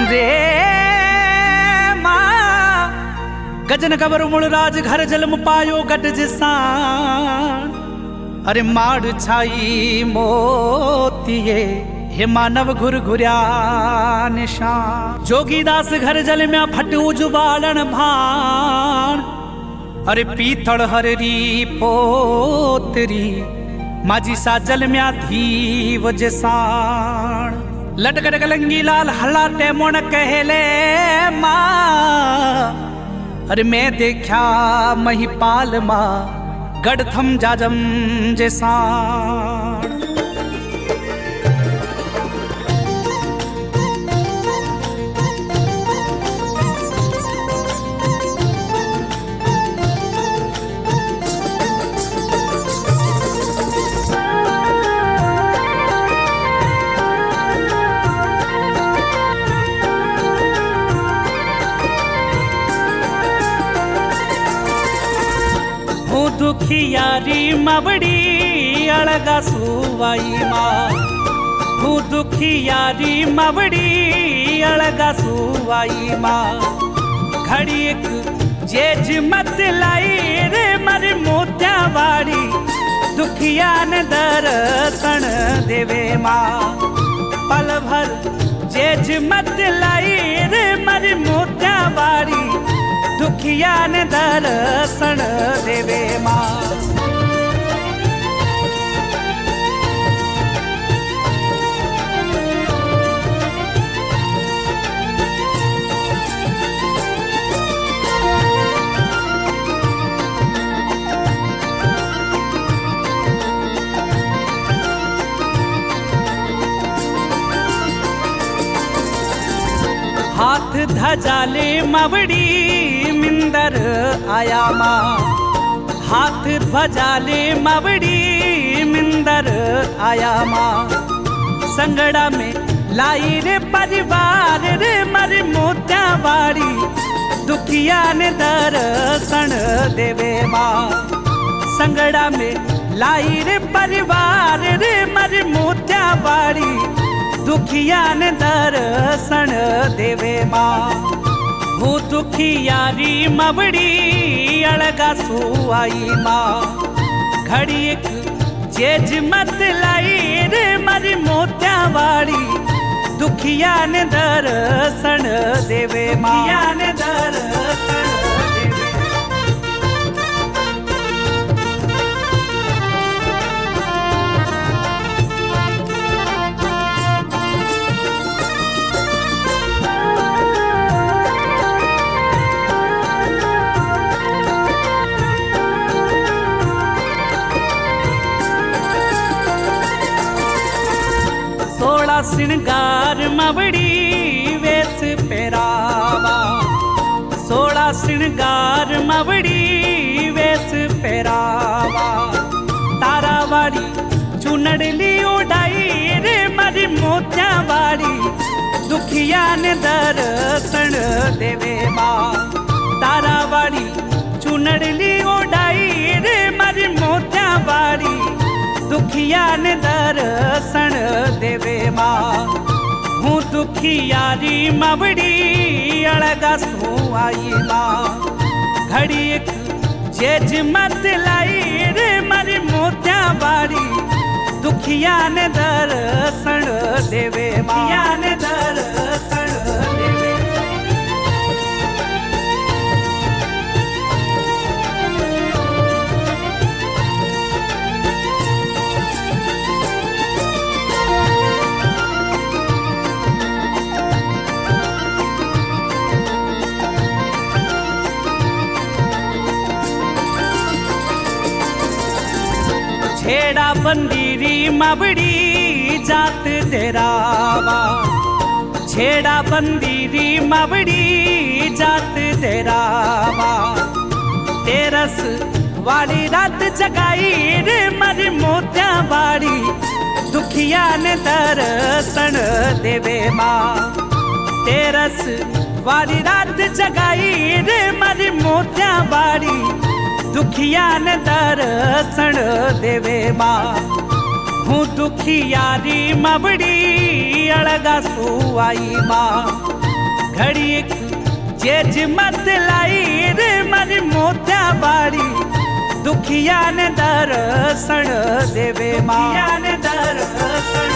रे माँ गजन गबर मुड़राज घर जलम पायो गट जिसान। अरे माड़ छाई मोतिये हे मानव घुर घुर्या निशान। जोगीदास घर जल में फट उजुबालन भान। अरे पीतड़ हररी पोतरी माझी सा जल में धीव जसान। लटकट कलंगी लाल हलाटे मोण कहले माँ। अरे मैं देखा महिपाल माँ गढ़थम जाजम जैसान। दुखियारी मवड़ी अलगा सुवाई माँ। हूँ दुखियारी मवड़ी अलगा सुवाई माँ। घड़ी एक जेज मत लाई रे मरी मोत्या वाड़ी। दुखिया ने दर्शन देवे माँ। पल भर जेज मत लाई रे मरी मोत्या वाड़ी। दुखिया ने दर्शन देवे माँ। हाथ धजाले मवड़ी मिंदर आया माँ। हाथ भजाले मवड़ी मिंदर आया माँ। संगड़ा में लाई रे परिवार रे मरी मोत्या वाड़ी। दुखिया ने दर्शन देवे माँ। संगड़ा में लाई रे परिवार रे मरी मोत्या वाड़ी। दुखिया ने दर्शन देवे माँ। हूँ दुखियारी मवड़ी अलगा सुआई माँ। घड़ी एक जेज मत लाई रे मरी मोत्या वाड़ी। दुखिया ने दर्शन देवे माँ। ने दर्शन श्रृंगार मवड़ी वेश पेरावा। सोड़ा श्रृंगार मवड़ी वेश पेरावा। तारावाड़ी चुनड़ली उड़ाई रे मरी मोत्या वाड़ी। दुखिया ने दर्शन देवे माँ। तारावाड़ी चुनड़ली उड़ाई रे मरी मोत्या वाड़ी। दुखिया ने दर्शन देवे माँ। हूँ दुखियारी मवड़ी अलगा सुआई माँ। घड़ी एक जेज मत लाई रे मरी मोत्या वाड़ी। दुखिया ने दर्शन देवे माँ। ने दर्शन देवे। छेड़ा बंदीरी मवड़ी जात तेरावा। छेड़ा बंदीरी मवड़ी जात तेरावा। तेरस वाली रात जगाई रे मरी मोत्या वाड़ी। दुखिया ने दर्शन देवे माँ। तेरस वाली रात जगाई रे मरी मोत्या वाड़ी। दुखिया ने दर्शन देवे माँ। हूँ दुखियारी मवड़ी अलगा सुआई माँ। घड़ी एक जेज मत लाई रे मारी मोत्या बाड़ी दुखिया ने दर्शन देवे मां ने दर्शन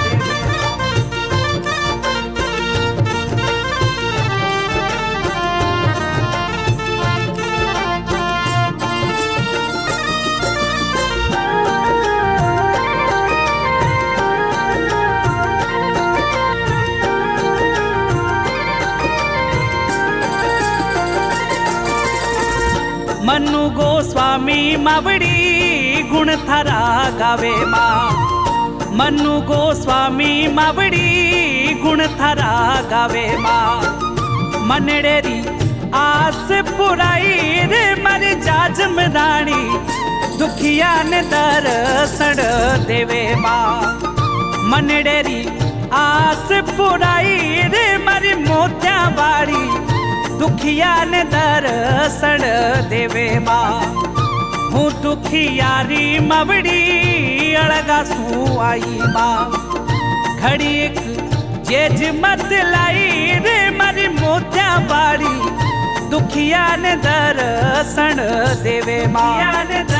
मनु गोस्वामी मावड़ी गुण थारा गावे माँ मनु गोस्वामी मावड़ी गुण थारा गावे माँ मनडेरी आस पुराई रे मारी जाजम रानी दुखिया ने दर्शन देवे माँ मनडेरी आस पुराई रे मारी मोत्या बाड़ी दुखिया ने दर्शन देवे माँ हूँ दुखियारी मवड़ी अड़गा सू आई माँ घड़ी एक जेज मत लाई रे मारी मोत्या बाड़ी दुखिया ने दर्शन देवे माँ